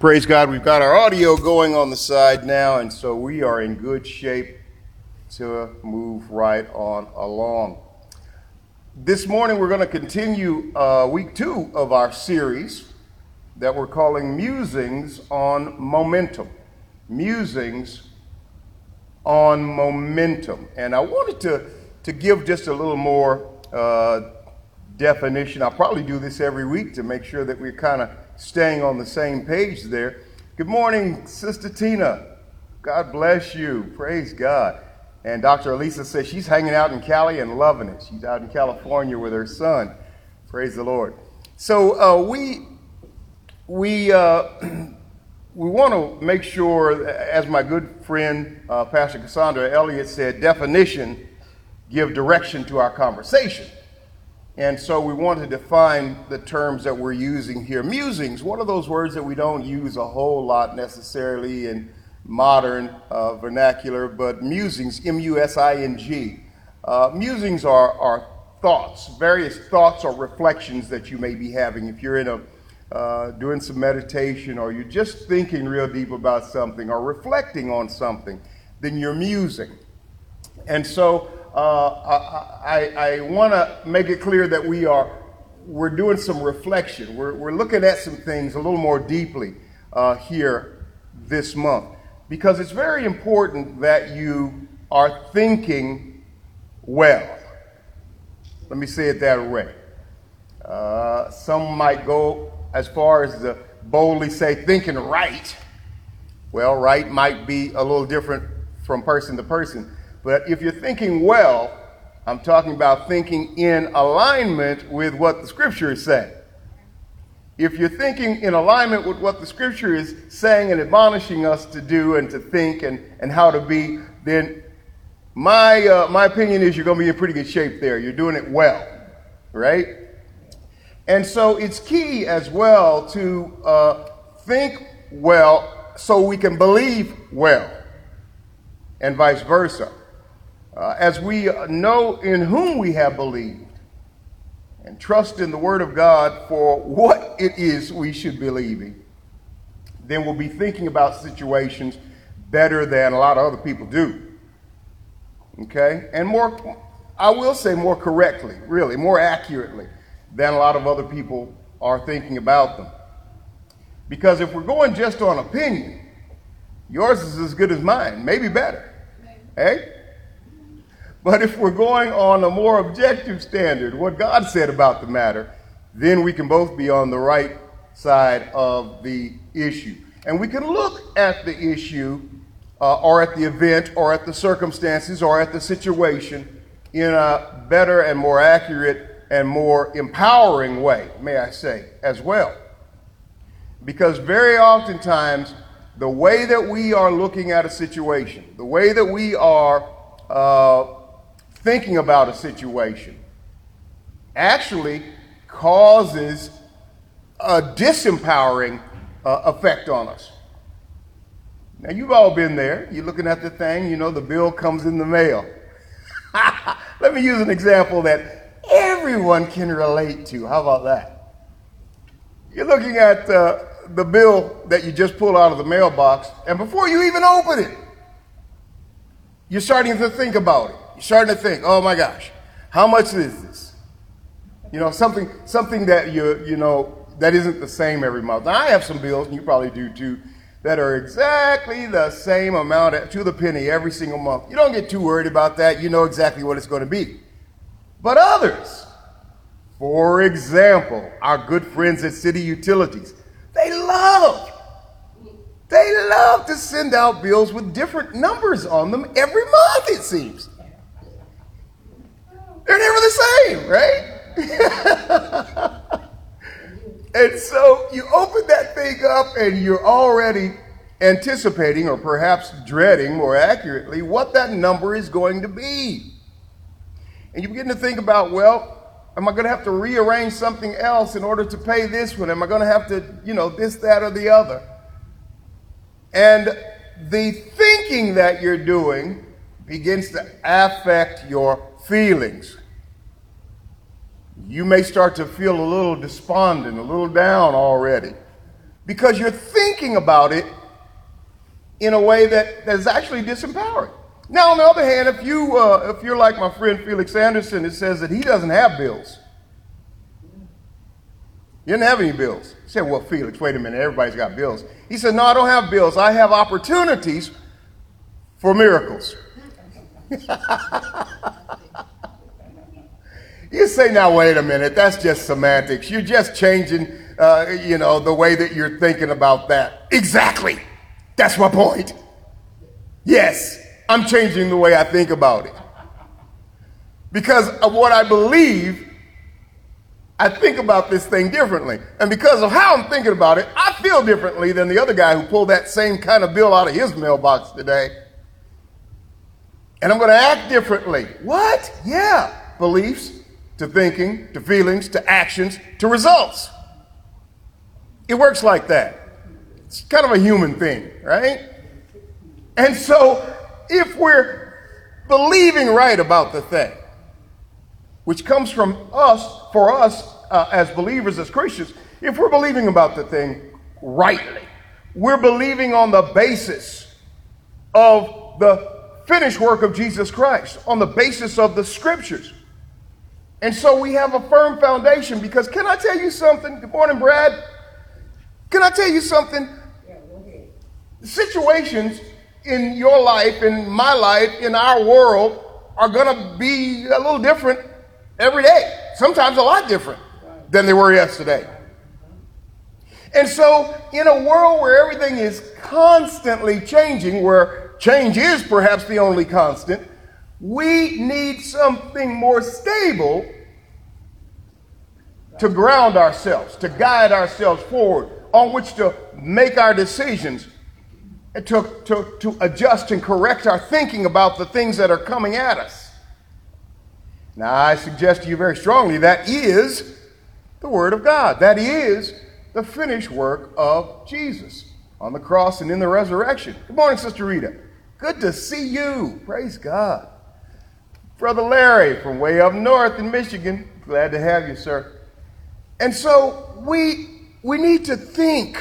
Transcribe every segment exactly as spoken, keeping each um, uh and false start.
Praise God, we've got our audio going on the side now, and so we are in good shape to move right on along. This morning we're going to continue uh, week two of our series that we're calling Musings on Momentum. Musings on Momentum. And I wanted to, to give just a little more uh, definition. I'll probably do this every week to make sure that we're kind of staying on the same page there. Good morning, Sister Tina. God bless you. Praise God. And Doctor Elisa says she's hanging out in Cali and loving it. She's out in California with her son. Praise the Lord. So uh, we we uh, we want to make sure, as my good friend uh, Pastor Cassandra Elliott said, definition give direction to our conversation. And so we want to define the terms that we're using here. Musings, one of those words that we don't use a whole lot necessarily in modern uh, vernacular, but musings, M U S I N G. Uh, musings are, are thoughts, various thoughts or reflections that you may be having. If you're in a uh, doing some meditation, or you're just thinking real deep about something or reflecting on something, then you're musing. And so Uh, I, I want to make it clear that we are we're doing some reflection. We're, we're looking at some things a little more deeply uh, here this month, because it's very important that you are thinking well. Let me say it that way. Uh, some might go as far as to boldly say thinking right. Well, right might be a little different from person to person. But if you're thinking well, I'm talking about thinking in alignment with what the Scripture is saying. If you're thinking in alignment with what the Scripture is saying and admonishing us to do and to think and, and how to be, then my uh, my opinion is you're going to be in pretty good shape there. You're doing it well, right? And so it's key as well to uh, think well so we can believe well, and vice versa. Uh, as we know in whom we have believed and trust in the Word of God for what it is we should be believing, then we'll be thinking about situations better than a lot of other people do. Okay? And more, I will say more correctly, really, more accurately than a lot of other people are thinking about them. Because if we're going just on opinion, yours is as good as mine, maybe better. Hey? But if we're going on a more objective standard, what God said about the matter, then we can both be on the right side of the issue. And we can look at the issue uh, or at the event or at the circumstances or at the situation in a better and more accurate and more empowering way, may I say, as well. Because very oftentimes, the way that we are looking at a situation, the way that we are uh, thinking about a situation actually causes a disempowering uh, effect on us. Now, you've all been there. You're looking at the thing, you know, the bill comes in the mail. Let me use an example that everyone can relate to. How about that? You're looking at uh, the bill that you just pulled out of the mailbox, and before you even open it, you're starting to think about it. You're starting to think, oh my gosh, how much is this? You know, something something that you you know that isn't the same every month. Now, I have some bills, and you probably do too, that are exactly the same amount to the penny every single month. You don't get too worried about that. You know exactly what it's going to be. But others, for example, our good friends at City Utilities, they love They love to send out bills with different numbers on them every month, it seems. They're never the same, right? And so you open that thing up and you're already anticipating, or perhaps dreading more accurately, what that number is going to be. And you begin to think about, well, am I going to have to rearrange something else in order to pay this one? Am I going to have to, you know, this, that, or the other? And the thinking that you're doing begins to affect your feelings. You may start to feel a little despondent, a little down already. because you're thinking about it in a way that, that is actually disempowering. Now, on the other hand, if, you, uh, if you're like my friend Felix Anderson, it says that he doesn't have bills. He doesn't have any bills. He said, well, Felix, wait a minute, everybody's got bills. He said, no, I don't have bills. I have opportunities for miracles. You say, now, wait a minute, that's just semantics. You're just changing, uh, you know, the way that you're thinking about that. Exactly. That's my point. Yes, I'm changing the way I think about it. Because of what I believe, I think about this thing differently. And because of how I'm thinking about it, I feel differently than the other guy who pulled that same kind of bill out of his mailbox today. And I'm going to act differently. What? Yeah. Beliefs to thinking, to feelings, to actions, to results. It works like that. It's kind of a human thing, right? And so if we're believing right about the thing, which comes from us, for us uh, as believers, as Christians, if we're believing about the thing rightly, we're believing on the basis of the finished work of Jesus Christ, on the basis of the scriptures. And so we have a firm foundation, because can I tell you something? Good morning, Brad. Can I tell you something? Yeah, okay. Situations in your life, in my life, in our world are going to be a little different every day. Sometimes a lot different than they were yesterday. And so in a world where everything is constantly changing, where change is perhaps the only constant, we need something more stable to ground ourselves, to guide ourselves forward, on which to make our decisions, to, to, to adjust and correct our thinking about the things that are coming at us. Now, I suggest to you very strongly that is the Word of God. That is the finished work of Jesus on the cross and in the resurrection. Good morning, Sister Rita. Good to see you. Praise God. Brother Larry from way up north in Michigan. Glad to have you, sir. And so we, we need to think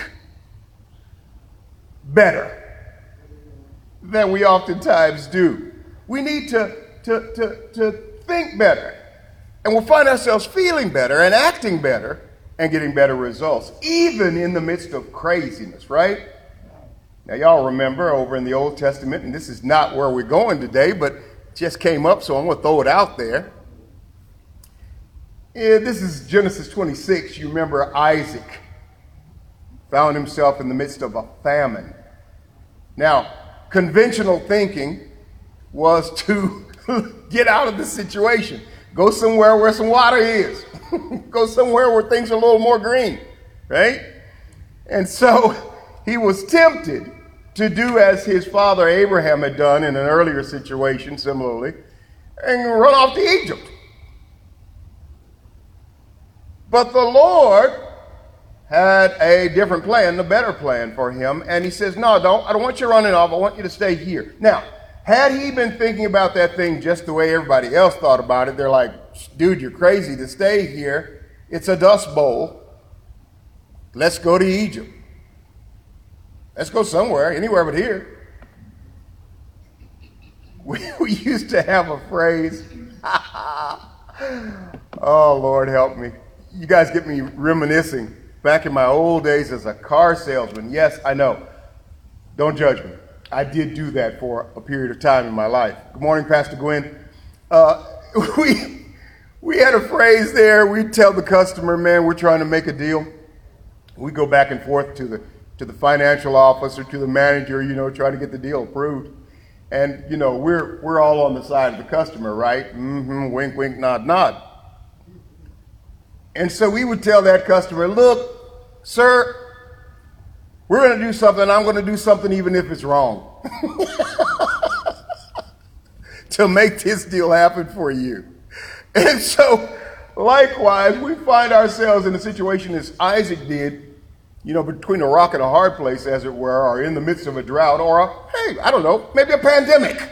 better than we oftentimes do. We need to, to, to, to think better. And we'll find ourselves feeling better and acting better and getting better results, even in the midst of craziness, right? Now, y'all remember over in the Old Testament, and this is not where we're going today, but it just came up, so I'm going to throw it out there. Yeah, this is Genesis twenty-six. You remember Isaac found himself in the midst of a famine. Now, conventional thinking was to get out of the situation. Go somewhere where some water is. Go somewhere where things are a little more green, right? And so he was tempted to do as his father Abraham had done in an earlier situation, similarly, and run off to Egypt. But the Lord had a different plan, a better plan for him, and he says, no, don't, I don't want you running off, I want you to stay here. Now, had he been thinking about that thing just the way everybody else thought about it, they're like, dude, you're crazy to stay here. It's a dust bowl. Let's go to Egypt. Let's go somewhere, anywhere but here. We, we used to have a phrase. Oh, Lord, help me. You guys get me reminiscing back in my old days as a car salesman. Yes, I know. Don't judge me. I did do that for a period of time in my life. Good morning, Pastor Gwen. Uh, we, we had a phrase there. We'd tell the customer, man, we're trying to make a deal. We go back and forth to the to the financial officer, to the manager, you know, trying to get the deal approved. And, you know, we're we're all on the side of the customer, right? Mm-hmm, wink, wink, nod, nod. And so we would tell that customer, look, sir, we're going to do something. I'm going to do something even if it's wrong to make this deal happen for you. And so likewise, we find ourselves in a situation as Isaac did, you know, between a rock and a hard place, as it were, or in the midst of a drought, or, a, hey, I don't know, maybe a pandemic.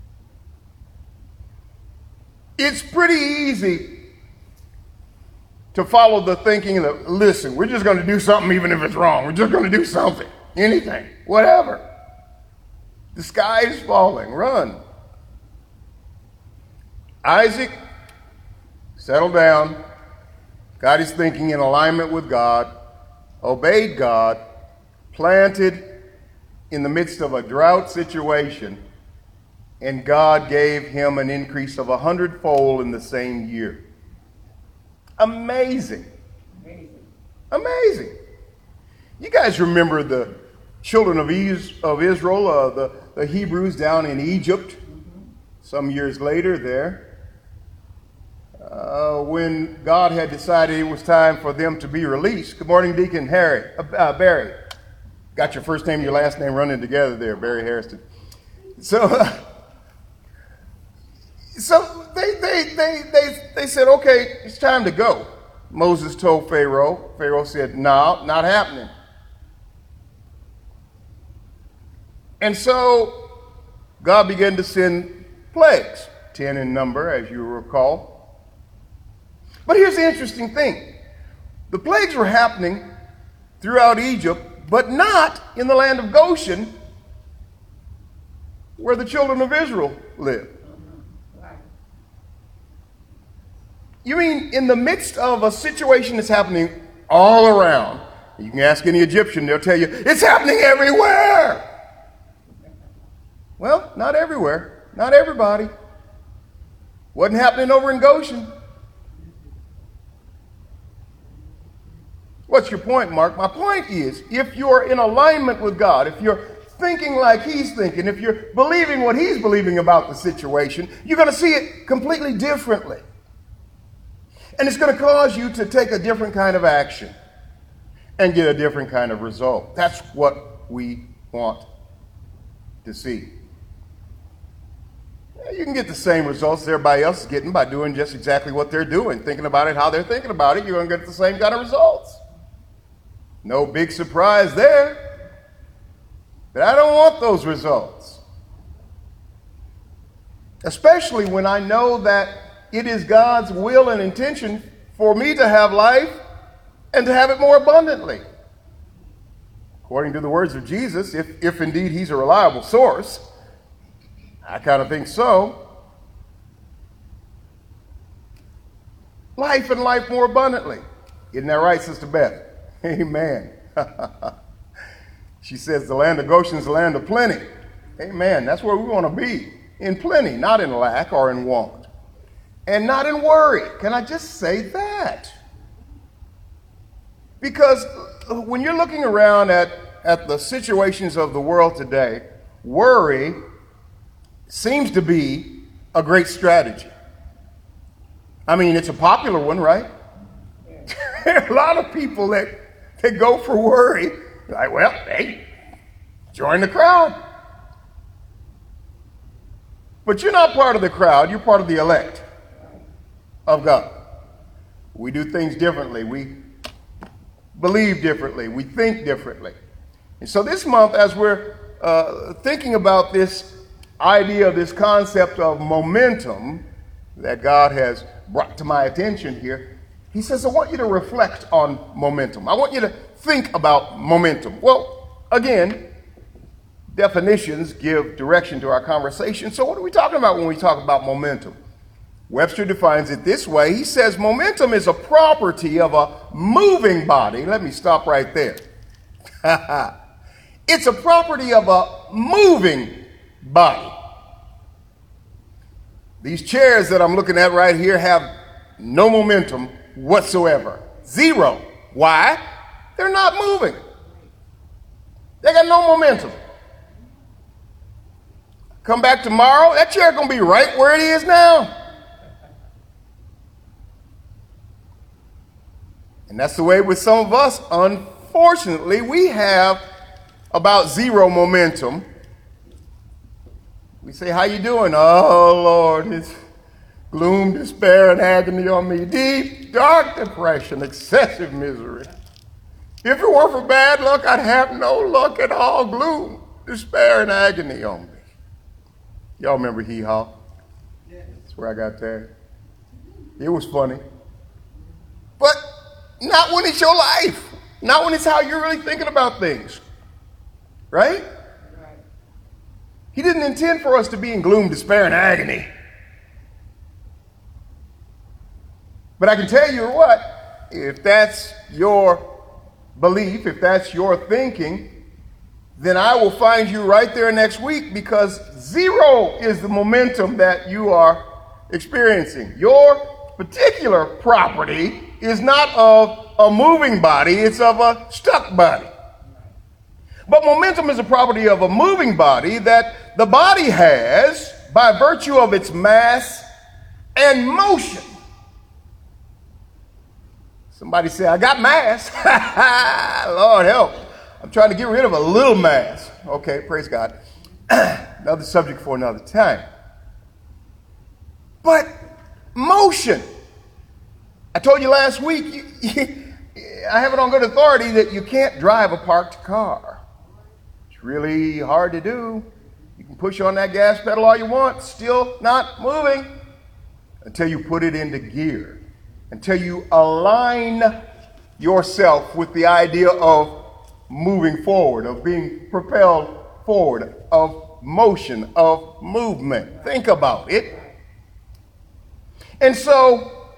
It's pretty easy to follow the thinking that, listen, we're just going to do something even if it's wrong. We're just going to do something, anything, whatever. The sky is falling, run. Isaac settled down, got his thinking in alignment with God, obeyed God, planted in the midst of a drought situation, and God gave him an increase of a hundredfold in the same year. Amazing. Amazing. Amazing. You guys remember the children of Israel, uh, the, the Hebrews down in Egypt, mm-hmm. some years later there, uh, when God had decided it was time for them to be released. Good morning, Deacon Harry, uh, uh, Barry. Got your first name and your last name running together there, Barry Harrison. So, uh, so they, they, they, they, they said, okay, it's time to go. Moses told Pharaoh. Pharaoh said, no, not happening. And so God began to send plagues, ten in number, as you recall. But here's the interesting thing. The plagues were happening throughout Egypt, but not in the land of Goshen, where the children of Israel lived. You mean in the midst of a situation that's happening all around? You can ask any Egyptian, they'll tell you, it's happening everywhere. Well, not everywhere, not everybody. Wasn't happening over in Goshen. What's your point, Mark? My point is, if you're in alignment with God, if you're thinking like he's thinking, if you're believing what he's believing about the situation, you're going to see it completely differently. And it's going to cause you to take a different kind of action and get a different kind of result. That's what we want to see. You can get the same results everybody else is getting by doing just exactly what they're doing, thinking about it how they're thinking about it. You're going to get the same kind of results. No big surprise there. But I don't want those results. Especially when I know that it is God's will and intention for me to have life and to have it more abundantly. According to the words of Jesus, if, if indeed he's a reliable source, I kind of think so. Life and life more abundantly. Isn't that right, Sister Beth? Amen. She says the land of Goshen is the land of plenty. Amen. That's where we want to be. In plenty, not in lack or in want. And not in worry. Can I just say that? Because when you're looking around at, at the situations of the world today, worry seems to be a great strategy. I mean, it's a popular one, right? There are a lot of people that, that go for worry. Like, well, hey, join the crowd. But you're not part of the crowd. You're part of the elect of God. We do things differently. We believe differently. We think differently. And so this month, as we're uh, thinking about this idea, this concept of momentum that God has brought to my attention here, he says, I want you to reflect on momentum. I want you to think about momentum. Well, again, definitions give direction to our conversation. So what are we talking about when we talk about momentum? Webster defines it this way. He says momentum is a property of a moving body. Let me stop right there. It's a property of a moving body. These chairs that I'm looking at right here have no momentum whatsoever. Zero. Why? They're not moving. They got no momentum. Come back tomorrow, that chair gonna be right where it is now. And that's the way with some of us. Unfortunately, we have about zero momentum. We say, how you doing? Oh, Lord, it's gloom, despair, and agony on me. Deep, dark depression, excessive misery. If it weren't for bad luck, I'd have no luck at all. Gloom, despair, and agony on me. Y'all remember Hee Haw? That's where I got that. It was funny. But Not when it's your life. Not when it's how you're really thinking about things. Right? Right. He didn't intend for us to be in gloom, despair, and agony. But I can tell you what, if that's your belief, if that's your thinking, then I will find you right there next week, because zero is the momentum that you are experiencing. Your particular property is not of a moving body, it's of a stuck body. But momentum is a property of a moving body that the body has by virtue of its mass and motion. Somebody say, I got mass. Lord help. I'm trying to get rid of a little mass. Okay, praise God. Another subject for another time. But motion. I told you last week, you, you, I have it on good authority that you can't drive a parked car. It's really hard to do. You can push on that gas pedal all you want, still not moving until you put it into gear. Until you align yourself with the idea of moving forward, of being propelled forward, of motion, of movement. Think about it. And so,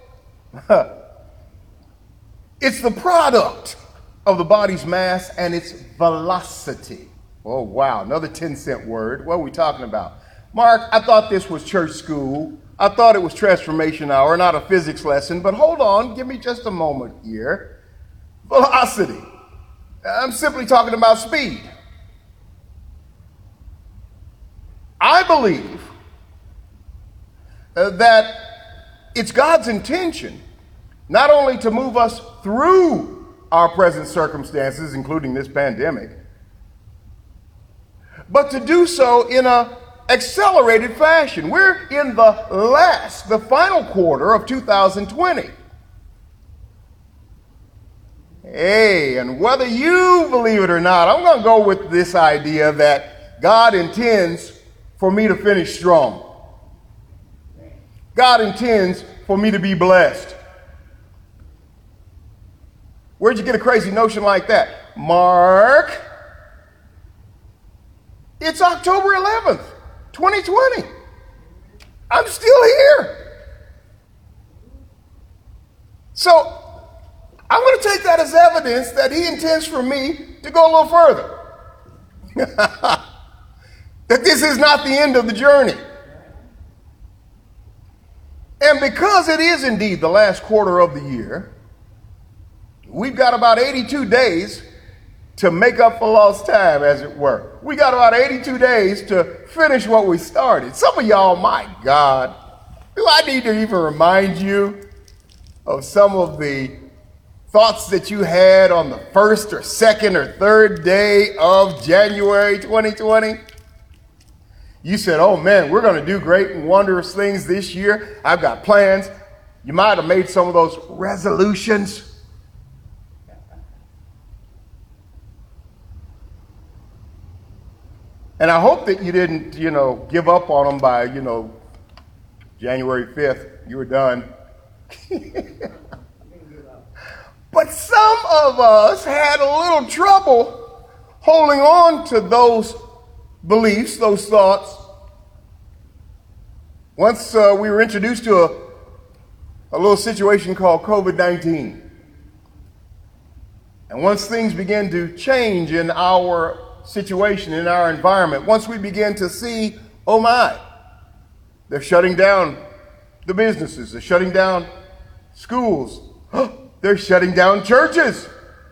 it's the product of the body's mass and its velocity. Oh, wow, another ten cent word. What are we talking about? Mark, I thought this was church school. I thought it was transformation hour, not a physics lesson, but hold on, give me just a moment here. Velocity. I'm simply talking about speed. I believe uh, that it's God's intention not only to move us through our present circumstances, including this pandemic, but to do so in a accelerated fashion. We're in the last, the final quarter of two thousand twenty. Hey, and whether you believe it or not, I'm going to go with this idea that God intends for me to finish strong. God intends for me to be blessed. Where'd you get a crazy notion like that? Mark, it's October eleventh. twenty twenty. I'm still here. So I'm going to take that as evidence that he intends for me to go a little further. That this is not the end of the journey. And because it is indeed the last quarter of the year, we've got about eighty-two days to make up for lost time, as it were. We got about eighty-two days to finish what we started. Some of y'all, my God, do I need to even remind you of some of the thoughts that you had on the first or second or third day of January twenty twenty? You said, oh man, we're going to do great and wondrous things this year. I've got plans. You might have made some of those resolutions. And I hope that you didn't, you know, give up on them by, you know, January fifth. You were done. But some of us had a little trouble holding on to those beliefs, those thoughts. Once uh, we were introduced to a, a little situation called COVID nineteen. And once things began to change in our situation, in our environment, once we began to see, oh my, they're shutting down the businesses, they're shutting down schools, they're shutting down churches.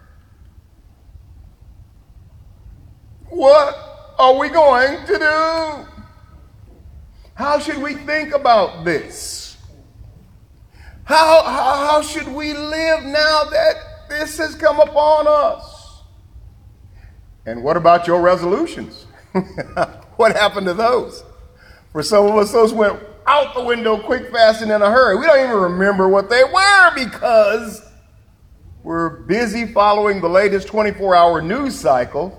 What are we going to do? How should we think about this? How, how, how should we live now that this has come upon us? And what about your resolutions? What happened to those? For some of us, those went out the window quick, fast, and in a hurry. We don't even remember what they were because we're busy following the latest twenty-four hour news cycle.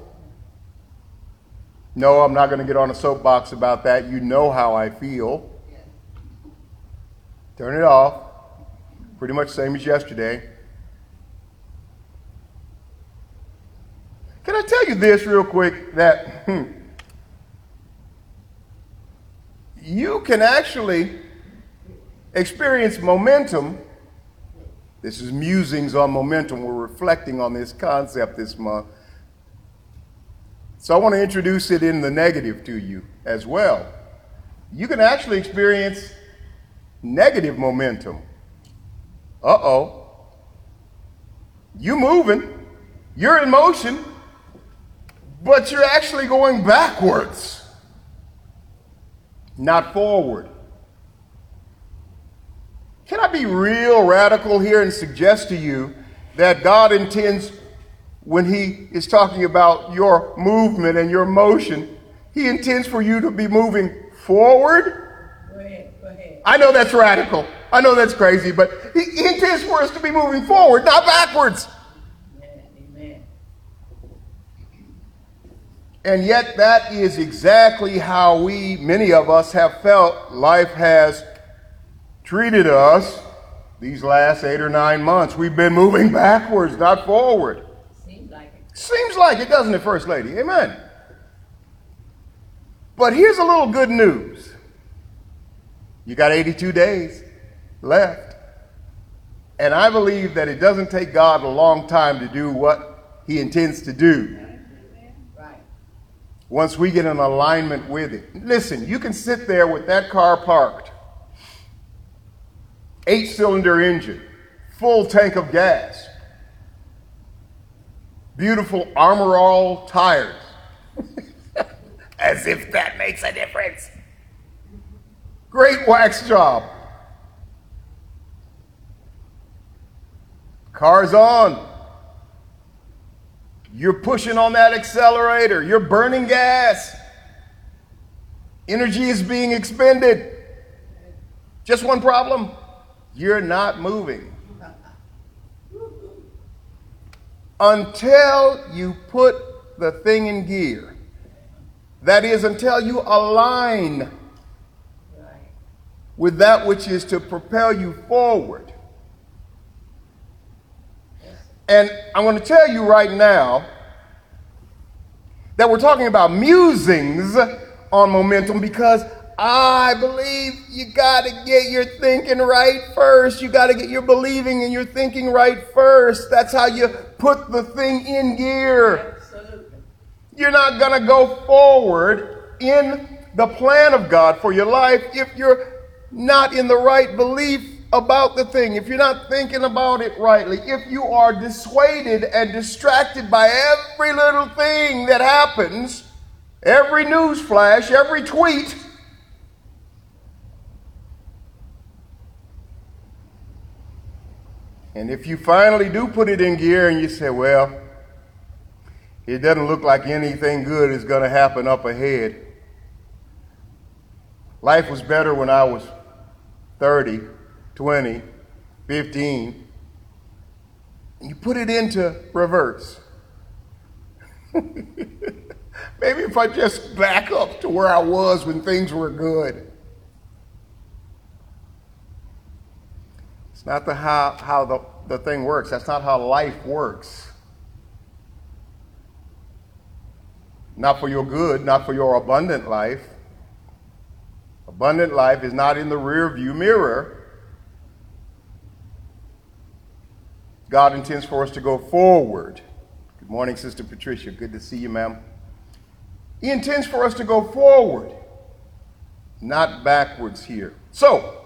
No, I'm not going to get on a soapbox about that. You know how I feel. Turn it off. Pretty much same as yesterday. Can I tell you this real quick, that hmm, you can actually experience momentum. This is musings on momentum. We're reflecting on this concept this month. So I want to introduce it in the negative to you as well. You can actually experience negative momentum. Uh-oh. You moving, you're in motion, but you're actually going backwards, not forward. Can I be real radical here and suggest to you that God intends, when he is talking about your movement and your motion, he intends for you to be moving forward? Go ahead, go ahead. I know that's radical. I know that's crazy, but he, he intends for us to be moving forward, not backwards. Amen, amen. And yet that is exactly how we, many of us, have felt life has treated us these last eight or nine months. We've been moving backwards, not forward. Seems like it. Seems like it, doesn't it, First Lady? Amen. But here's a little good news. You got eighty-two days left. And I believe that it doesn't take God a long time to do what he intends to do. Right. Once we get in alignment with it. Listen, you can sit there with that car parked, eight-cylinder engine, full tank of gas, beautiful Armor All tires. As if that makes a difference. Great wax job. Car's on. You're pushing on that accelerator. You're burning gas. Energy is being expended. Just one problem. You're not moving. Until you put the thing in gear. That is, until you align Right. with that which is to propel you forward. And I'm going to tell you right now that we're talking about musings on momentum, because I believe you got to get your thinking right first. You got to get your believing and your thinking right first. That's how you put the thing in gear. Absolutely. You're not going to go forward in the plan of God for your life if you're not in the right belief about the thing, if you're not thinking about it rightly, if you are dissuaded and distracted by every little thing that happens, every news flash, every tweet. And if you finally do put it in gear and you say, well, it doesn't look like anything good is going to happen up ahead. Life was better when I was thirty, twenty, fifteen. You put it into reverse. Maybe if I just back up to where I was when things were good. It's not the how, how the, the thing works. That's not how life works. Not for your good, not for your abundant life. Abundant life is not in the rear view mirror. God intends for us to go forward. Good morning, Sister Patricia. Good to see you, ma'am. He intends for us to go forward, not backwards here. So,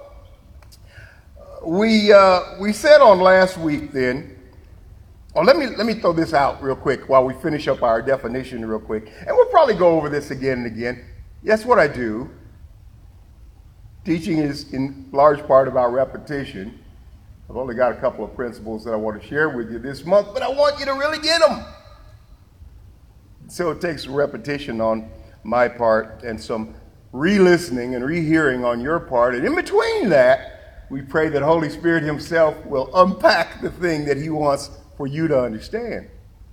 we uh, we said on last week then, oh, let me let me throw this out real quick while we finish up our definition real quick. And we'll probably go over this again and again. That's what I do. Teaching is in large part about repetition. I've only got a couple of principles that I want to share with you this month, but I want you to really get them. So it takes repetition on my part and some re-listening and rehearing on your part. And in between that, we pray that Holy Spirit himself will unpack the thing that he wants for you to understand.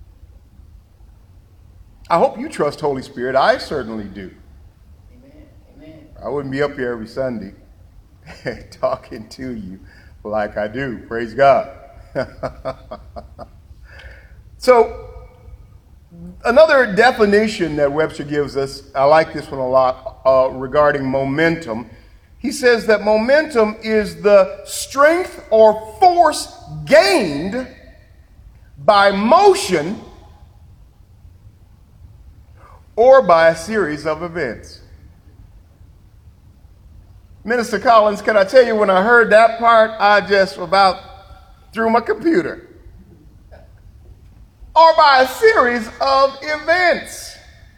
I hope you trust Holy Spirit. I certainly do. Amen. Amen. I wouldn't be up here every Sunday talking to you like I do. Praise God. So, Another definition that Webster gives us, I like this one a lot, uh, regarding momentum. He says that momentum is the strength or force gained by motion or by a series of events. Minister Collins, can I tell you, when I heard that part, I just about threw my computer. Or by a series of events.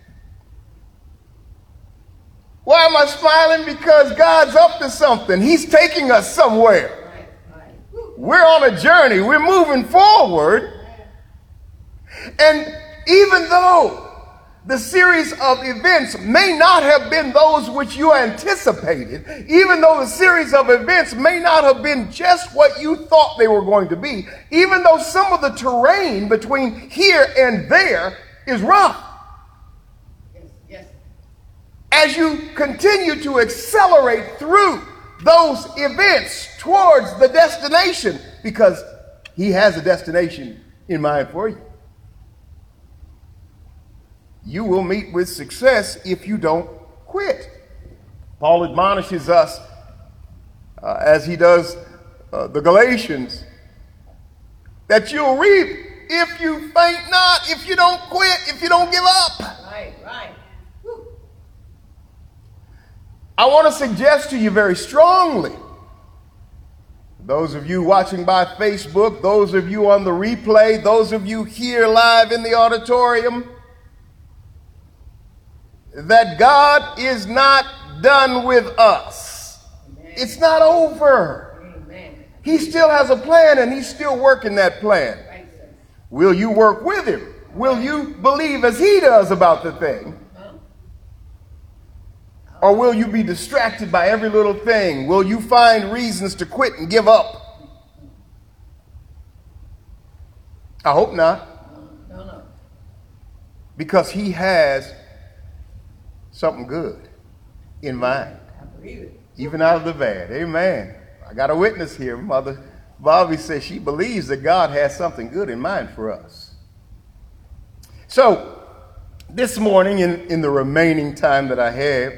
Why am I smiling? Because God's up to something. He's taking us somewhere. Right, right. We're on a journey. We're moving forward. And even though the series of events may not have been those which you anticipated, even though the series of events may not have been just what you thought they were going to be, even though some of the terrain between here and there is rough, Yes, yes. as you continue to accelerate through those events towards the destination, because he has a destination in mind for you, you will meet with success if you don't quit. Paul admonishes us, uh, as he does uh, the Galatians, that you'll reap if you faint not, if you don't quit, if you don't give up. Right, right. Woo. I want to suggest to you very strongly, those of you watching by Facebook, those of you on the replay, those of you here live in the auditorium, that God is not done with us. Amen. It's not over. Amen. He still has a plan, and he's still working that plan. Right, sir. Will you work with him? Will you believe as he does about the thing? Huh? Or will you be distracted by every little thing? Will you find reasons to quit and give up? I hope not. No, no, no. Because he has something good in mind, I believe it. even out of the bad. Amen. I got a witness here. Mother Bobby says she believes that God has something good in mind for us. So this morning, in, in the remaining time that I have,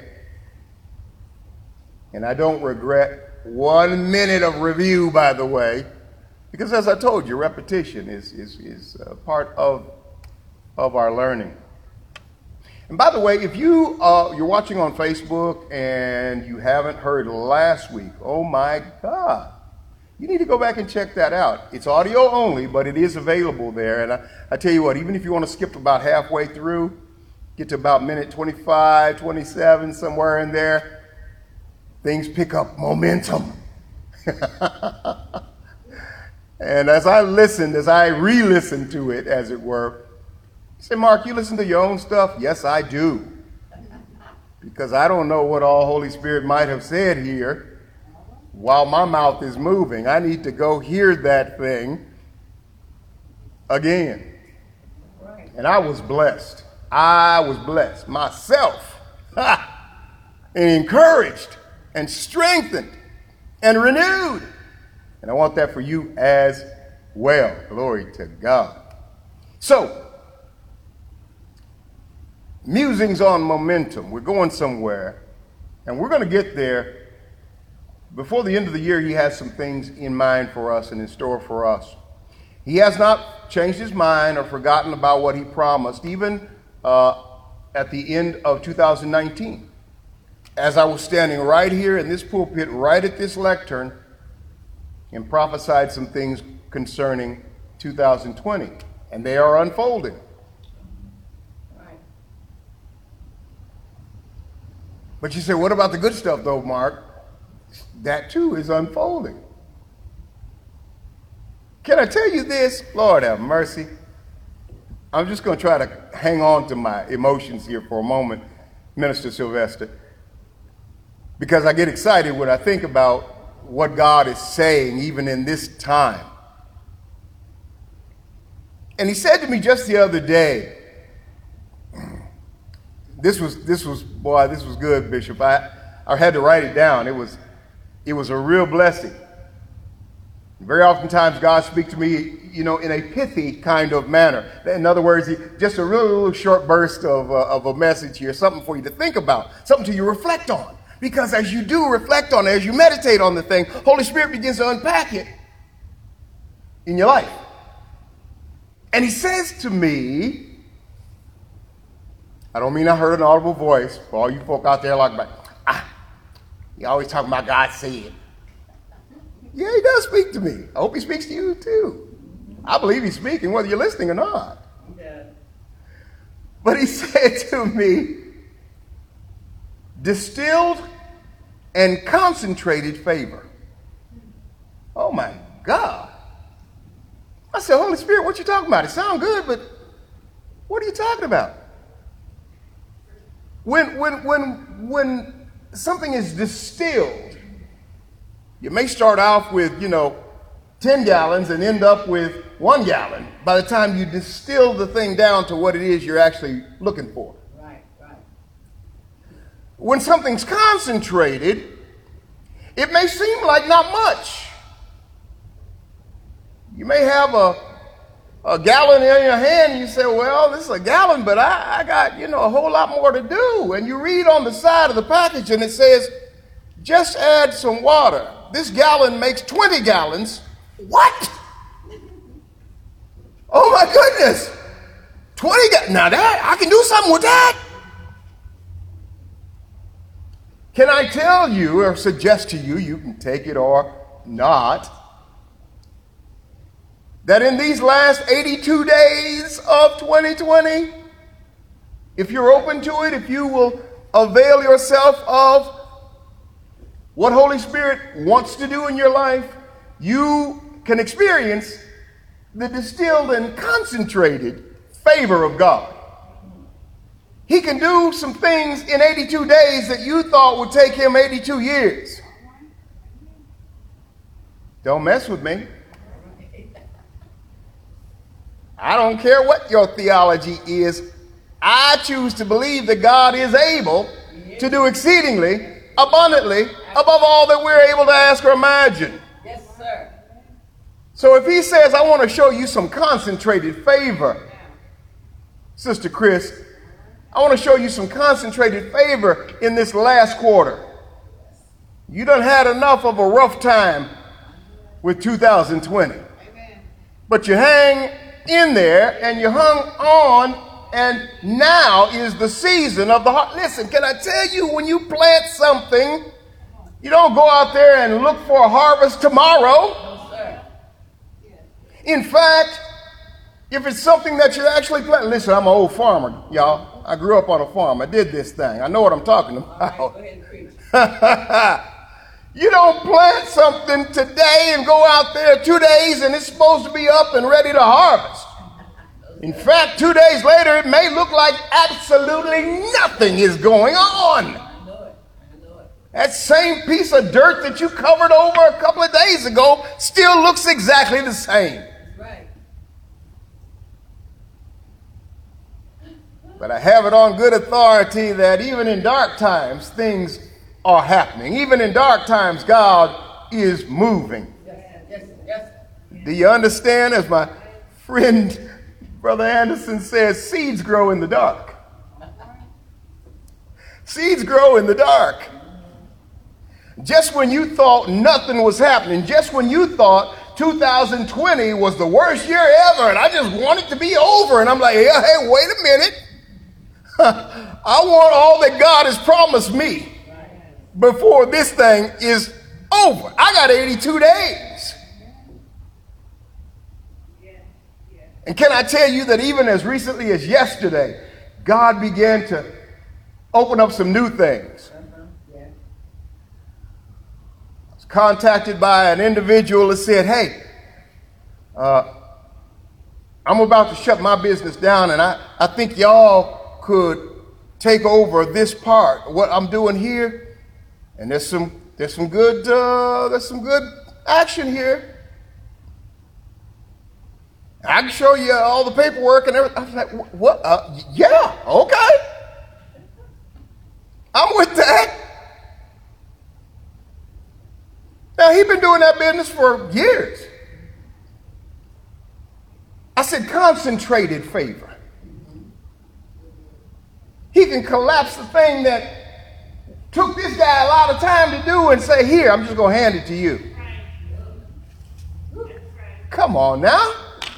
and I don't regret one minute of review, by the way, because as I told you, repetition is, is, is a part of, of our learning. And by the way, if you, uh, you're watching on Facebook and you haven't heard last week, oh my God, you need to go back and check that out. It's audio only, but it is available there. And I, I tell you what, even if you want to skip about halfway through, get to about minute twenty-five, twenty-seven, somewhere in there, things pick up momentum. And as I listened, as I re-listened to it, as it were, say, Mark, you listen to your own stuff? Yes, I do. Because I don't know what all Holy Spirit might have said here while my mouth is moving. I need to go hear that thing again. Right. And I was blessed. I was blessed myself. Ha! And encouraged and strengthened and renewed. And I want that for you as well. Glory to God. So, musings on momentum. We're going somewhere, and we're going to get there. Before the end of the year, he has some things in mind for us and in store for us. He has not changed his mind or forgotten about what he promised, even uh, at the end of two thousand nineteen. As I was standing right here in this pulpit, right at this lectern, and prophesied some things concerning two thousand twenty, and they are unfolding. But you say, what about the good stuff, though, Mark? That, too, is unfolding. Can I tell you this? Lord have mercy. I'm just going to try to hang on to my emotions here for a moment, Minister Sylvester, because I get excited when I think about what God is saying, even in this time. And he said to me just the other day, This was, this was, boy, this was good, Bishop. I, I had to write it down. It was, it was a real blessing. Very oftentimes God speaks to me, you know, in a pithy kind of manner. In other words, he, just a really little short burst of, uh, of a message here, something for you to think about, something to you reflect on. Because as you do reflect on it, as you meditate on the thing, Holy Spirit begins to unpack it in your life. And he says to me, I don't mean I heard an audible voice for all you folk out there like, ah, you always talking about God said. Yeah, he does speak to me. I hope he speaks to you too. I believe he's speaking, whether you're listening or not. Yeah. But he said to me, distilled and concentrated favor. Oh my God. I said, Holy Spirit, what you talking about? It sounds good, but what are you talking about? When, when, when, when something is distilled, you may start off with, you know, ten gallons and end up with one gallon by the time you distill the thing down to what it is you're actually looking for. Right, right. When something's concentrated, it may seem like not much. You may have a, a gallon in your hand and you say, well, this is a gallon, but I, I got, you know, a whole lot more to do. And you read on the side of the package and it says, just add some water. This gallon makes twenty gallons. What? Oh my goodness. twenty gallons. Now that, I can do something with that. Can I tell you or suggest to you, you can take it or not, that in these last eighty-two days of twenty twenty, if you're open to it, if you will avail yourself of what Holy Spirit wants to do in your life, you can experience the distilled and concentrated favor of God. He can do some things in eighty-two days that you thought would take him eighty-two years. Don't mess with me. I don't care what your theology is. I choose to believe that God is able to do exceedingly, abundantly, above all that we're able to ask or imagine. Yes, sir. So if he says, I want to show you some concentrated favor, Sister Chris, I want to show you some concentrated favor in this last quarter. You done had enough of a rough time with two thousand twenty. Amen. But you hang in there and you hung on, and now is the season of the heart. Listen, can I tell you, when you plant something, you don't go out there and look for a harvest tomorrow. No, sir. In fact, if it's something that you're actually planting, listen, I'm an old farmer, y'all. I grew up on a farm. I did this thing. I know what I'm talking All right, go about. ahead and preach. You don't plant something today and go out there two days and it's supposed to be up and ready to harvest. In fact, two days later, it may look like absolutely nothing is going on. I know it. I know it. That same piece of dirt that you covered over a couple of days ago still looks exactly the same. That's right. But I have it on good authority that even in dark times, things are happening. Even in dark times, God is moving. Yes, yes, yes. Do you understand? As my friend, Brother Anderson says, seeds grow in the dark. Seeds grow in the dark. Just when you thought nothing was happening, just when you thought two thousand twenty was the worst year ever and I just want it to be over, and I'm like, hey, hey wait a minute. I want all that God has promised me before this thing is over. I got eighty-two days. And can I tell you that even as recently as yesterday, God began to open up some new things. Uh-huh. Yeah. I was contacted by an individual that said, hey, uh, I'm about to shut my business down, and I, I think y'all could take over this part, what I'm doing here. And there's some there's some good uh, there's some good action here. I can show you all the paperwork and everything. I was like, what? Uh, yeah, okay. I'm with that. Now, he's been doing that business for years. said concentrated favor. He can collapse the thing that took this guy a lot of time to do and say, here, I'm just going to hand it to you. Come on now.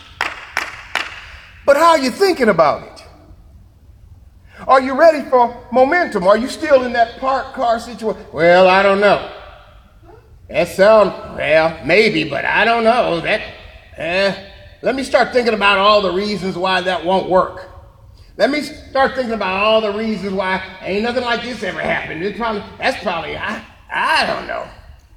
But how are you thinking about it? Are you ready for momentum? Are you still in that parked car situation? Well, I don't know. That sounds, well, maybe, but I don't know. That, eh, let me start thinking about all the reasons why that won't work. Let me start thinking about all the reasons why ain't nothing like this ever happened. It's probably, that's probably, I, I don't know.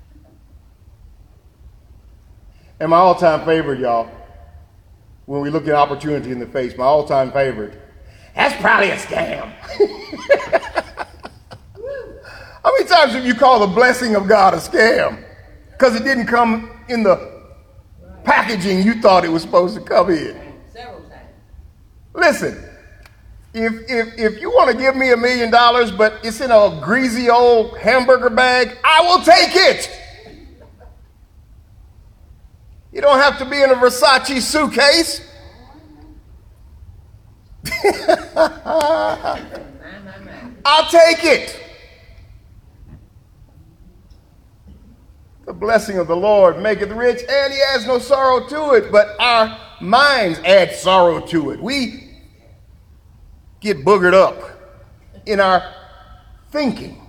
And my all-time favorite, y'all, when we look at opportunity in the face, my all-time favorite, that's probably a scam. How many times have you called the blessing of God a scam? Because it didn't come in the packaging you thought it was supposed to come in. Several times. Listen, if if if you want to give me a million dollars, but it's in a greasy old hamburger bag, I will take it. You don't have to be in a Versace suitcase. I'll take it. The blessing of the Lord maketh rich, and he adds no sorrow to it, but our minds add sorrow to it. We get boogered up in our thinking.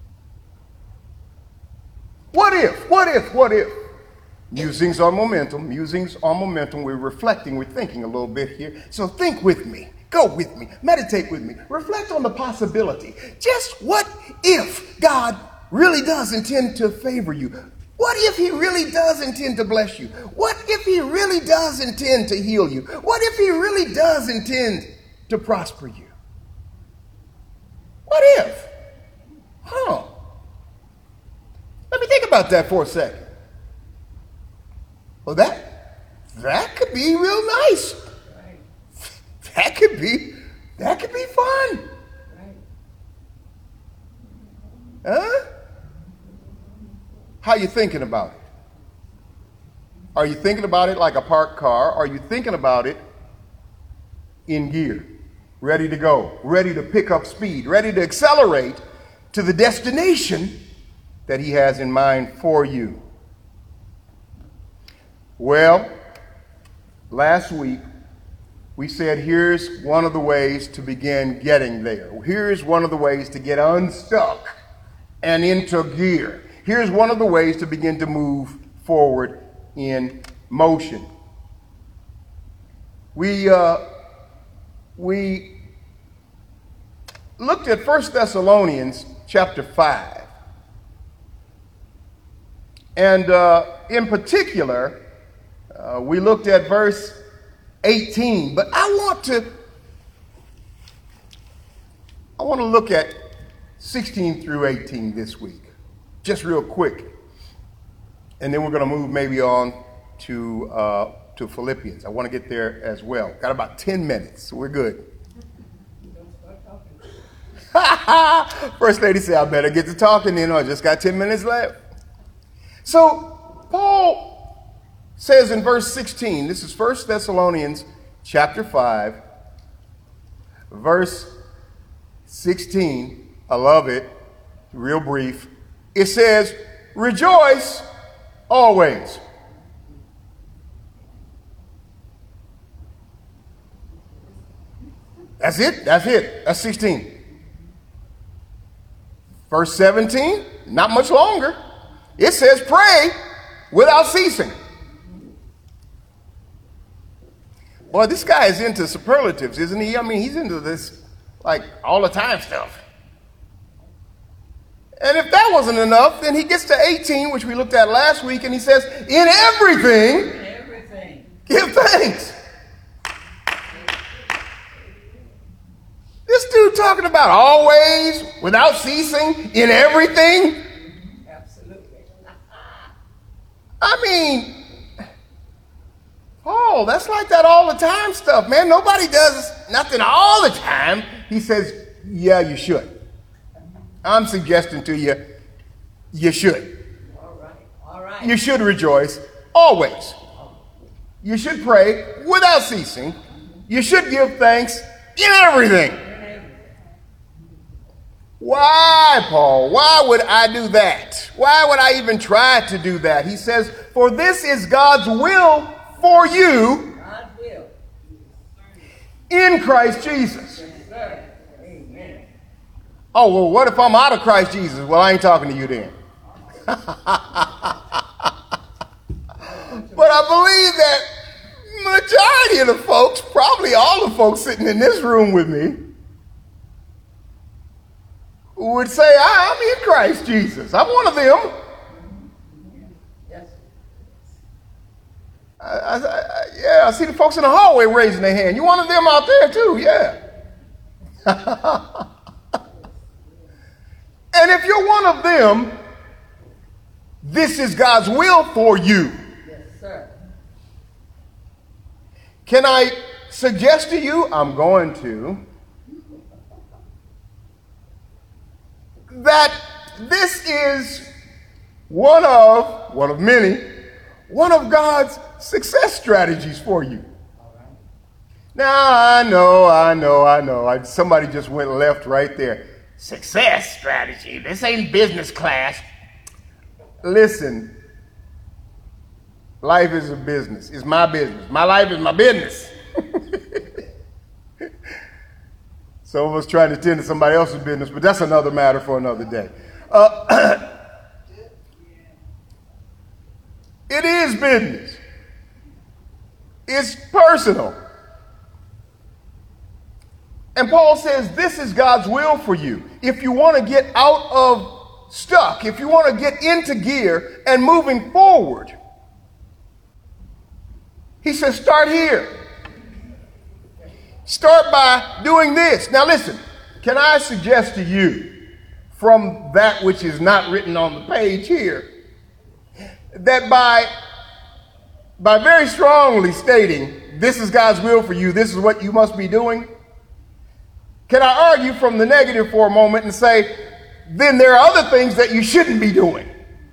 What if, what if, what if? Musings on momentum, musings on momentum. We're reflecting, we're thinking a little bit here. So think with me, go with me, meditate with me, reflect on the possibility. Just what if God really does intend to favor you? What if he really does intend to bless you? What if he really does intend to heal you? What if he really does intend to prosper you? What if? Huh. Let me think about that for a second. Well, that, that could be real nice. That could be, that could be fun. Huh? How are you thinking about it? Are you thinking about it like a parked car? Are you thinking about it in gear, ready to go, ready to pick up speed, ready to accelerate to the destination that he has in mind for you? Well, last week we said here's one of the ways to begin getting there. Here's one of the ways to get unstuck and into gear. Here's one of the ways to begin to move forward in motion. We uh, we looked at First Thessalonians chapter five. And uh, in particular, uh, we looked at verse eighteen. But I want to I want to look at sixteen through eighteen this week. Just real quick, and then we're going to move maybe on to uh, to Philippians. I want to get there as well. Got about ten minutes, so we're good. First lady said, I better get to talking then. I just got ten minutes left. So Paul says in verse sixteen, this is First Thessalonians chapter five, verse sixteen. I love it. Real brief. It says, rejoice always. That's it. That's it. That's sixteen. Verse seventeen, not much longer. It says, pray without ceasing. Boy, this guy is into superlatives, isn't he? I mean, he's into this like all the time stuff. And if that wasn't enough, then he gets to eighteen, which we looked at last week, and he says, in everything, In everything. give thanks. This dude talking about always, without ceasing, in everything. Absolutely. I mean, Paul, that's like that all the time stuff, man. Nobody does nothing all the time. He says, yeah, you should. I'm suggesting to you, you should. All right. All right. You should rejoice always. You should pray without ceasing. You should give thanks in everything. Why, Paul? Why would I do that? Why would I even try to do that? He says, for this is God's will for you God's will. in Christ Jesus. Yes, sir. Amen. Oh, well, what if I'm out of Christ Jesus? Well, I ain't talking to you then. But I believe that majority of the folks, probably all the folks sitting in this room with me, would say, I'm in Christ Jesus. I'm one of them. Yes. I, I, I, yeah, I see the folks in the hallway raising their hand. You one of them out there too, yeah. And if you're one of them, this is God's will for you. Yes, sir. Can I suggest to you, I'm going to, that this is one of, one of many, one of God's success strategies for you. Now, I know, I know, I know. I, somebody just went left right there. Success strategy. This ain't business class. Listen, life is a business. It's my business. My life is my business. Some of us trying to tend to somebody else's business, but that's another matter for another day. Uh, it is business. It's personal. And Paul says this is God's will for you. If you want to get out of stuck, if you want to get into gear and moving forward, he says start here. Start by doing this. Now listen, can I suggest to you from that which is not written on the page here, that by, by very strongly stating this is God's will for you, this is what you must be doing, can I argue from the negative for a moment and say, then there are other things that you shouldn't be doing?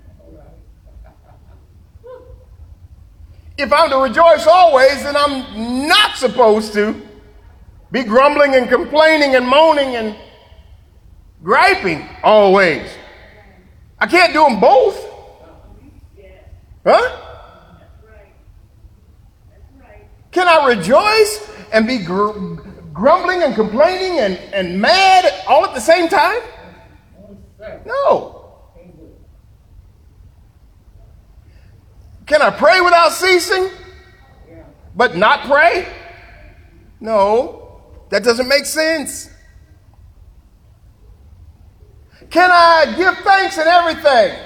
If I'm to rejoice always, then I'm not supposed to be grumbling and complaining and moaning and griping always. I can't do them both. Huh? Can I rejoice and be gr- grumbling and complaining and, and mad all at the same time? No. Can I pray without ceasing, but not pray? No. That doesn't make sense. Can I give thanks in everything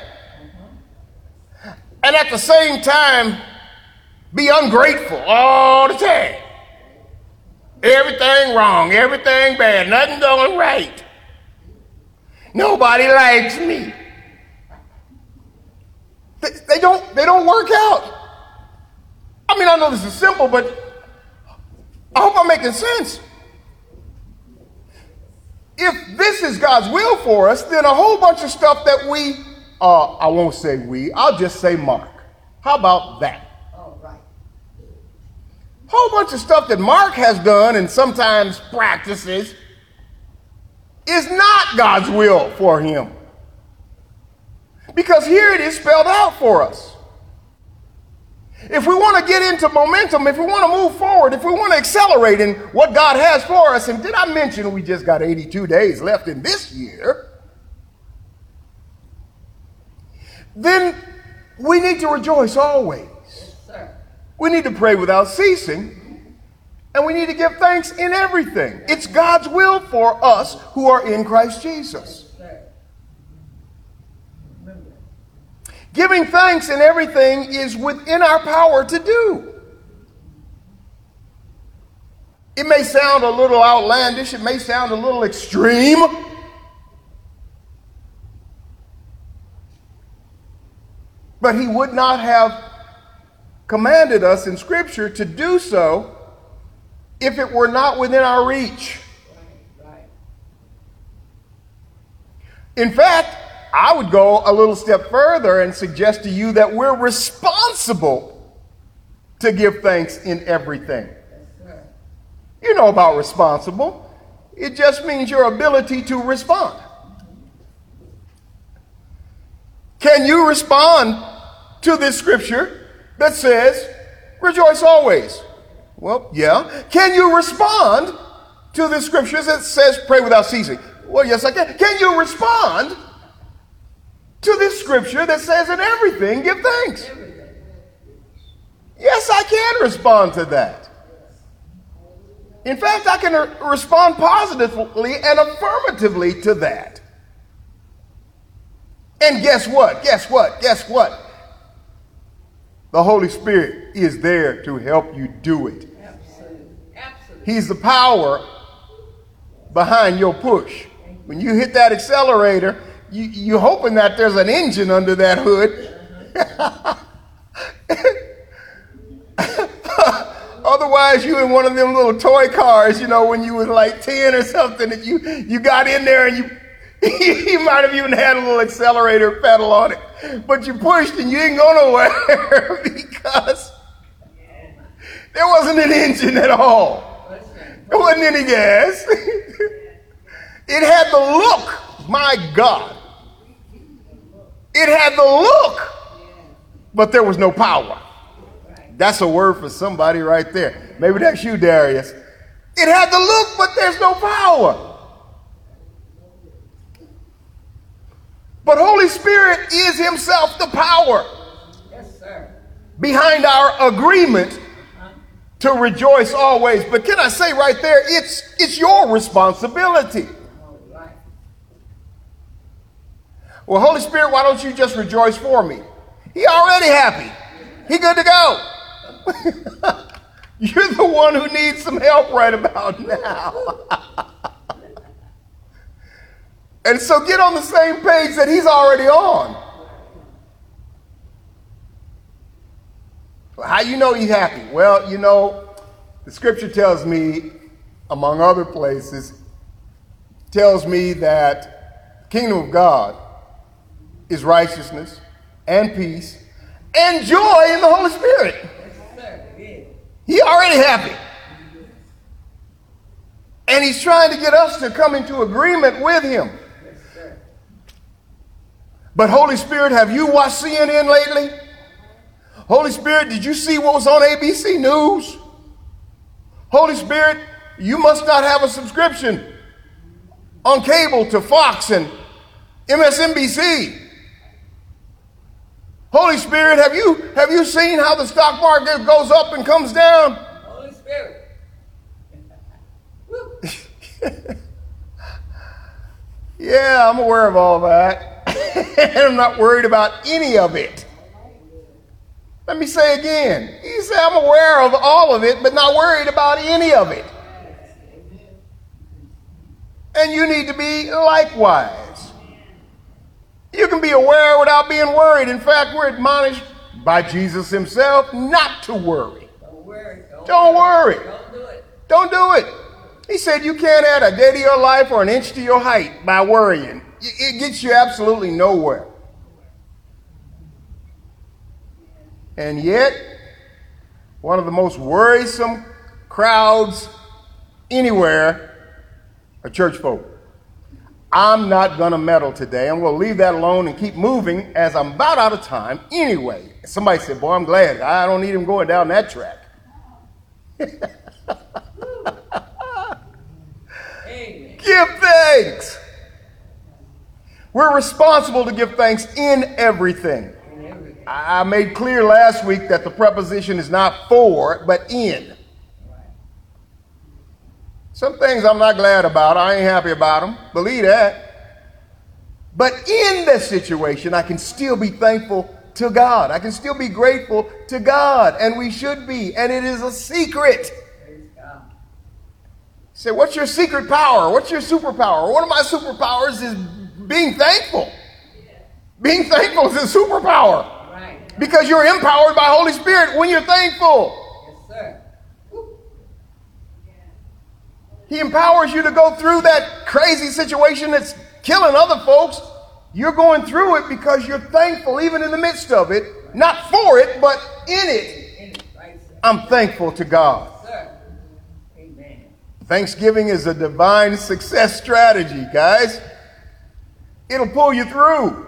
and at the same time be ungrateful all the time? Everything wrong, everything bad, nothing going right. Nobody likes me. They, they don't, they don't work out. I mean, I know this is simple, but I hope I'm making sense. If this is God's will for us, then a whole bunch of stuff that we, uh, I won't say we, I'll just say Mark. How about that? All right. Whole bunch of stuff that Mark has done and sometimes practices is not God's will for him. Because here it is spelled out for us. If we want to get into momentum, if we want to move forward, if we want to accelerate in what God has for us, and did I mention we just got eighty-two days left in this year, then we need to rejoice always. Yes, sir. We need to pray without ceasing, and we need to give thanks in everything. It's God's will for us who are in Christ Jesus. Yes, sir. Remember. Giving thanks in everything is within our power to do. It may sound a little outlandish, it may sound a little extreme, but he would not have commanded us in Scripture to do so if it were not within our reach. Right, right. In fact, I would go a little step further and suggest to you that we're responsible to give thanks in everything. Yes, sir. You know about responsible. It just means your ability to respond. Can you respond to this scripture that says, rejoice always? Well, yeah. Can you respond to the scriptures that says, pray without ceasing? Well, yes, I can. Can you respond to this scripture that says, in everything, give thanks? Everything. Yes, I can respond to that. In fact, I can re- respond positively and affirmatively to that. And guess what? Guess what? Guess what? The Holy Spirit is there to help you do it. Absolutely. Absolutely. He's the power behind your push. When you hit that accelerator, you, you're hoping that there's an engine under that hood. Otherwise, you in one of them little toy cars, you know, when you was like ten or something, and you, you got in there and you you might have even had a little accelerator pedal on it. But you pushed and you didn't go nowhere because there wasn't an engine at all. There wasn't any gas. It had the look, my God. It had the look, but there was no power. That's a word for somebody right there. Maybe that's you, Darius. It had the look, but there's no power. But Holy Spirit is himself the power Yes, sir. behind our agreement to rejoice always. But can I say right there, it's, it's your responsibility. All right. Well, Holy Spirit, why don't you just rejoice for me? He already happy. He good to go. You're the one who needs some help right about now. And so get on the same page that he's already on. How you know he's happy? Well, you know, the scripture tells me, among other places, tells me that the kingdom of God is righteousness and peace and joy in the Holy Spirit. Yes, sir. Yeah. He already happy. And he's trying to get us to come into agreement with him. Yes, sir. But Holy Spirit, have you watched C N N lately? Holy Spirit, did you see what was on A B C News? Holy Spirit, you must not have a subscription on cable to Fox and M S N B C. Holy Spirit, have you have you seen how the stock market goes up and comes down? Holy Spirit. Woo. Yeah, I'm aware of all that. And I'm not worried about any of it. Let me say again. He said, I'm aware of all of it, but not worried about any of it. And you need to be likewise. You can be aware without being worried. In fact, we're admonished by Jesus himself not to worry. Don't worry. Don't, Don't worry. Don't do it. Don't do it. He said you can't add a day to your life or an inch to your height by worrying. It gets you absolutely nowhere. And yet, one of the most worrisome crowds anywhere are church folk. I'm not going to meddle today. I'm going to leave that alone and keep moving as I'm about out of time anyway. Somebody said, boy, I'm glad. I don't need him going down that track. Amen. Give thanks. We're responsible to give thanks in everything. In everything. I made clear last week that the preposition is not for, but in. Some things I'm not glad about. I ain't happy about them. Believe that. But in this situation, I can still be thankful to God. I can still be grateful to God. And we should be. And it is a secret. Praise God. Say, what's your secret power? What's your superpower? One of my superpowers is being thankful. Being thankful is a superpower. Right. Because you're empowered by Holy Spirit when you're thankful. Yes, sir. Woo. He empowers you to go through that crazy situation that's killing other folks. You're going through it because you're thankful even in the midst of it. Not for it, but in it. In it. Right, sir. I'm thankful to God. Sir. Amen. Thanksgiving is a divine success strategy, guys. It'll pull you through.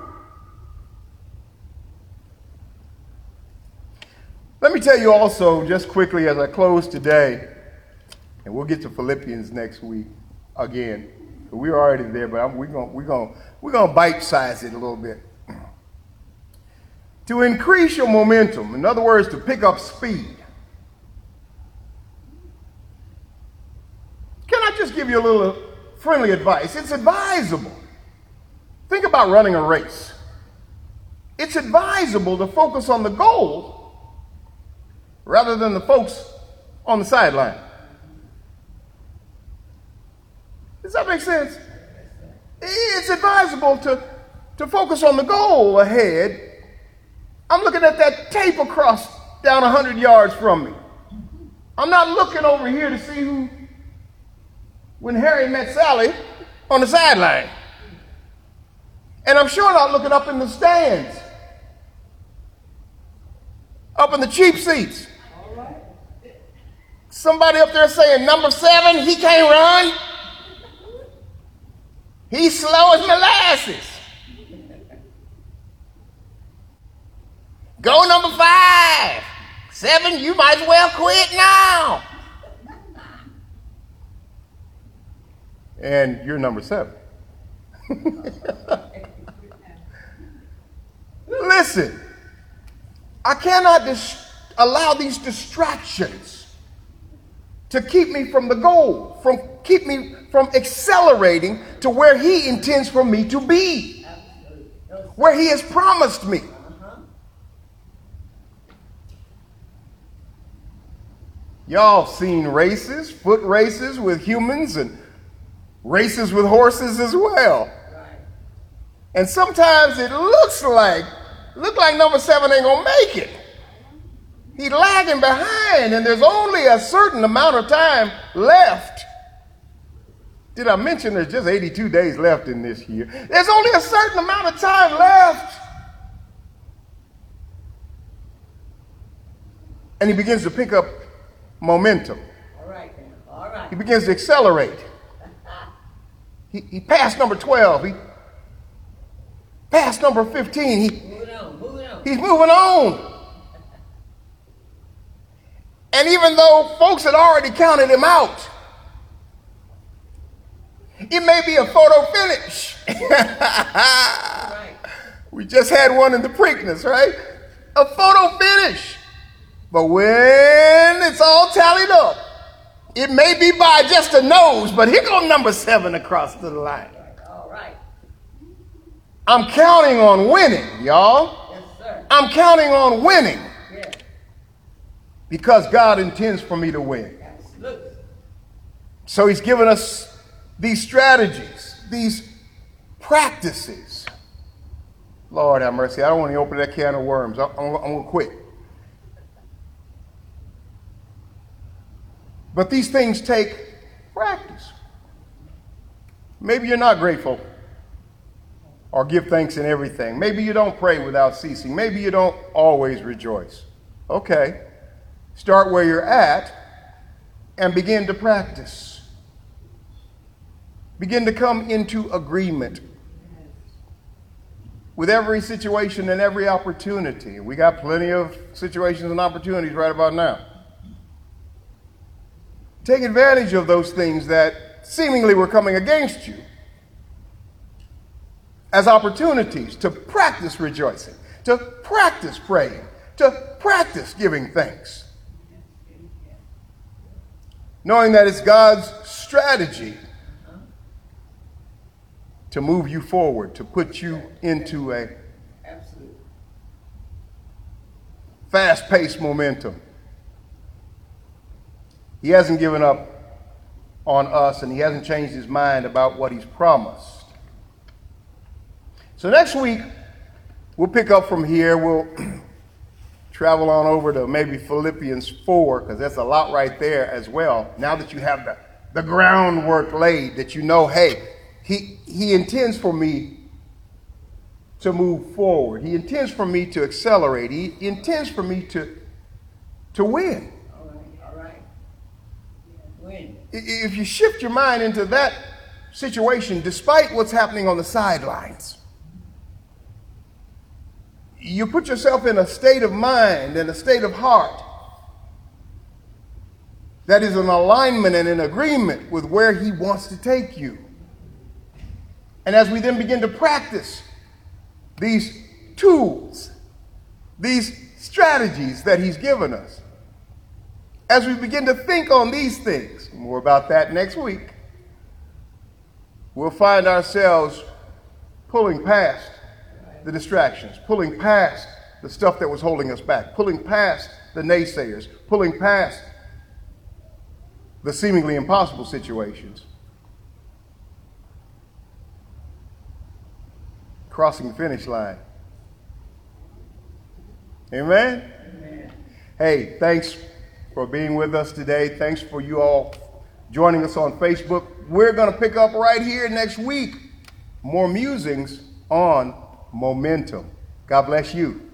Let me tell you also, just quickly as I close today, and we'll get to Philippians next week again. We're already there, but I'm, we're going we're going we're going to bite-size it a little bit. To increase your momentum, in other words, to pick up speed. Can I just give you a little friendly advice? It's advisable. Think about running a race. It's advisable to focus on the goal rather than the folks on the sideline. Does that make sense? It's advisable to, to focus on the goal ahead. I'm looking at that tape across down one hundred yards from me. I'm not looking over here to see who, when Harry met Sally on the sideline. And I'm sure not looking up in the stands, up in the cheap seats. Somebody up there saying, number seven, he can't run. He's slow as molasses. Go number five. Seven, you might as well quit now. And you're number seven. Listen, I cannot dis- allow these distractions to keep me from the goal, from keep me from accelerating to where he intends for me to be, where he has promised me. Y'all have seen races, foot races with humans and races with horses as well. And sometimes it looks like, look like number seven ain't gonna make it. He's lagging behind and there's only a certain amount of time left. Did I mention there's just eighty-two days left in this year? There's only a certain amount of time left. And he begins to pick up momentum. All right, then. All right. He begins to accelerate. He, he passed number twelve. He passed number fifteen. He, Moving on, moving on. he's moving on. And even though folks had already counted him out, it may be a photo finish. Right. We just had one in the Preakness, right? A photo finish. But when it's all tallied up, it may be by just a nose, but here goes number seven across the line. All right. I'm counting on winning, y'all. Yes, sir. I'm counting on winning Yes. because God intends for me to win. Absolutely. So So he's given us these strategies, these practices. Lord have mercy. I don't want to open that can of worms. I'm, I'm, I'm going to quit. But these things take practice. Maybe you're not grateful or give thanks in everything. Maybe you don't pray without ceasing. Maybe you don't always rejoice. Okay. Start where you're at and begin to practice. Begin to come into agreement with every situation and every opportunity. We got plenty of situations and opportunities right about now. Take advantage of those things that seemingly were coming against you as opportunities to practice rejoicing, to practice praying, to practice giving thanks. Knowing that it's God's strategy to move you forward, to put you into a Absolutely. fast-paced momentum. He hasn't given up on us, and he hasn't changed his mind about what he's promised. So next week, we'll pick up from here. We'll travel on over to maybe Philippians four, because that's a lot right there as well. Now that you have the, the groundwork laid, that you know, hey, he, he intends for me to move forward. He intends for me to accelerate. He intends for me to, to win. if you shift your mind into that situation, despite what's happening on the sidelines, you put yourself in a state of mind and a state of heart that is in alignment and in agreement with where he wants to take you. And as we then begin to practice these tools, these strategies that he's given us, as we begin to think on these things, more about that next week, we'll find ourselves pulling past the distractions, pulling past the stuff that was holding us back, pulling past the naysayers, pulling past the seemingly impossible situations, crossing the finish line. Amen? Amen. Hey, thanks for being with us today. Thanks for you all joining us on Facebook. We're going to pick up right here next week. More musings on momentum. God bless you.